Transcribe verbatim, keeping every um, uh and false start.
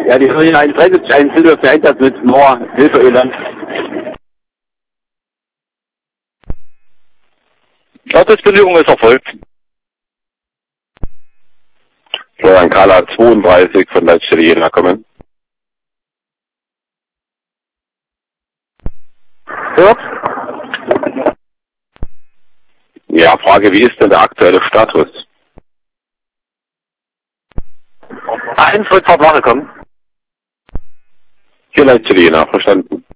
Ja, die Linie eins drei sieben eins Silber für Einsatz mit Moor, Hilfeöland. Startbewilligung ist erfolgt. Florian Kala zweiunddreißig von Leitstelle Jena kommen. Ja. Ja, Frage, wie ist denn der aktuelle Status? eins Rückfahrt nachgekommen. Hier Leitstelle Jena, verstanden.